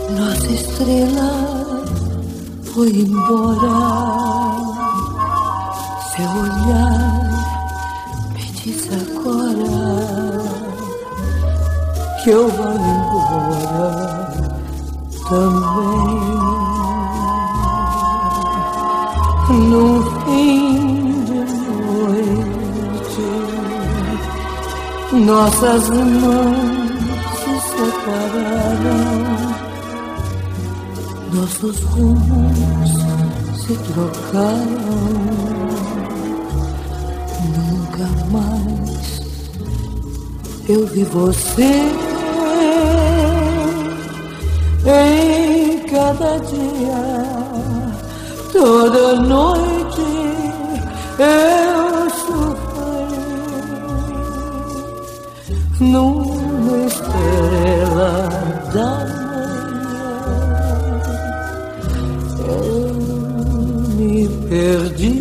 Nossa estrela foi embora. Seu olhar me diz agora que eu vou embora também. No fim de noite, nossas mãos se separaram, nossos rumos se trocaram. Nunca mais eu vi você. Em cada dia, toda noite eu sofri numa estrela da manhã. Eu me perdi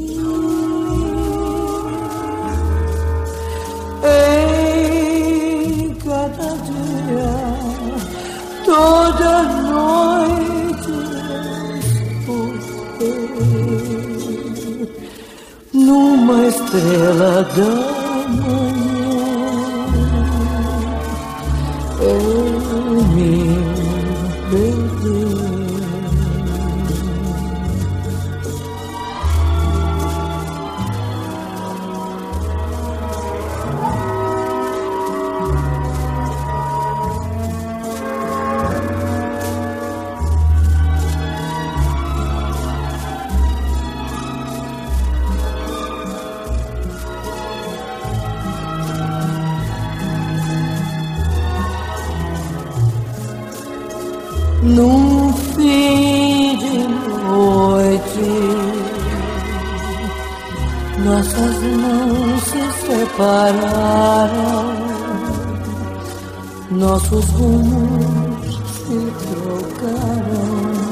em cada dia, toda noite numa estrela da manhã. Eu me perdi. Num fim de noite, nossas mãos se separaram, nossos rumos se trocaram.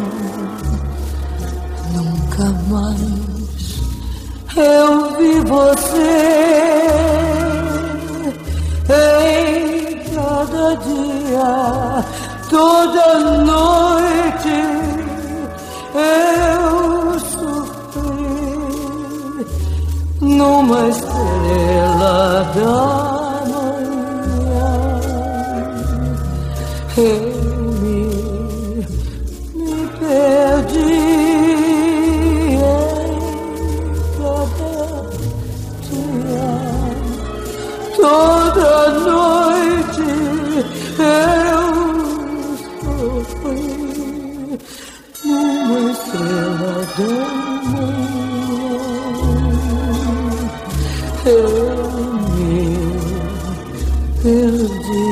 Nunca mais eu vi você. Em cada dia, toda noite eu sofri numa estrela da manhã. Eu me perdi em cada dia, toda noite eu numa estrela da manhã. Eu me perdi.